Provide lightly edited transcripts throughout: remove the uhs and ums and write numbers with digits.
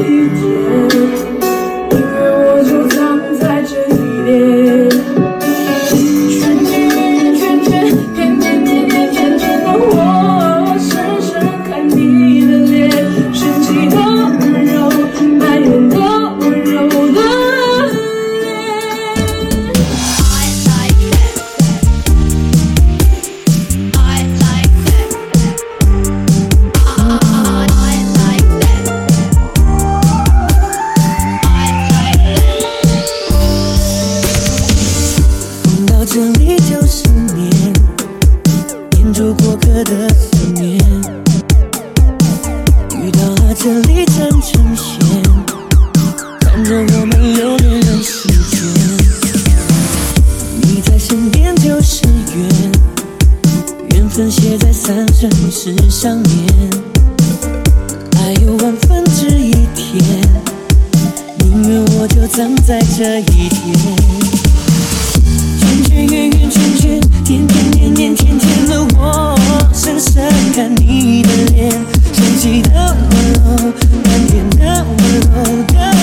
一天，因为我就藏在这一点。圈圈圈圈，天天天天天天的我，深深看你的脸，生气的温柔，埋怨的温柔的这里就是念，念住过客的思念，遇到了这里真呈现，看着我们流连人世间。你在身边就是缘，缘分写在三生石上面，爱有万分之一甜，宁愿我就葬在这一天。圈圈圆圆圈圈，天天年年天天的我，深深看你的脸，生气的温柔，满天的温柔的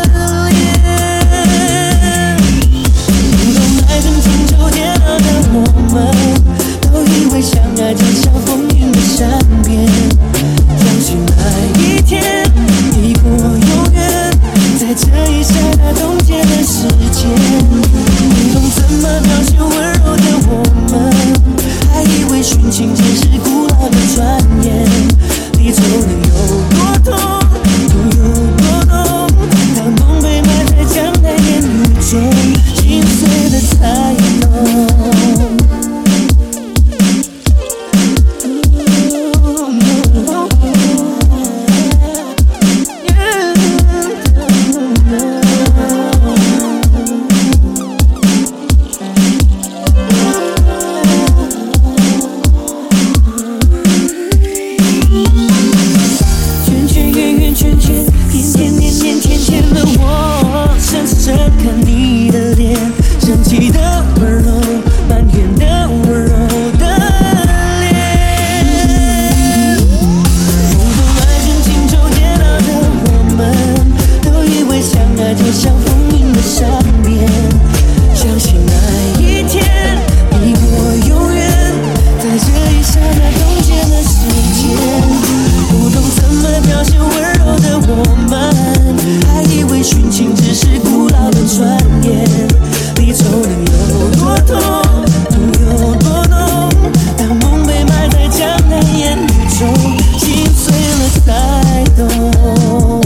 脸。不懂爱恨情仇煎熬的我们，都以为相爱就像风云的善变，相信那一天抵过永远，在这一刹那冻结了时间。不懂怎么表现温柔的我们，还以为殉情只是古老的传言，离愁能有多痛，痛有多浓，当梦被埋在江南烟雨中，心碎了才懂。看你的脸，生气的温柔，满天的温柔的脸。不懂爱恨情仇煎熬的我们，都以为相爱就像风云的善变，相信那一天抵过永远，在这一刹那冻结了时间。不懂怎么表现温柔的我们，还以为殉情只是古老的传言，离愁能有多痛，痛有多浓，当梦被埋在江南烟雨中，心碎了才懂。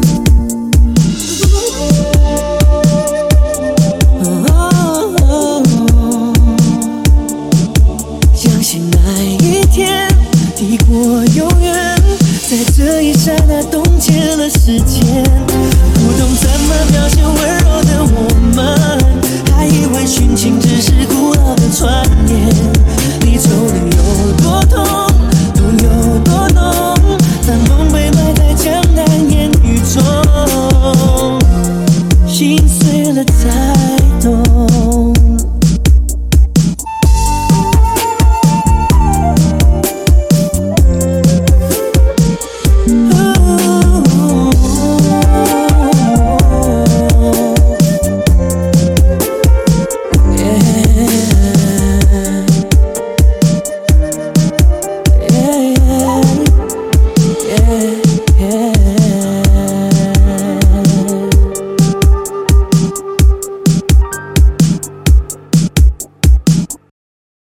相信那一天抵过永远，在这一刹那冻结了时间。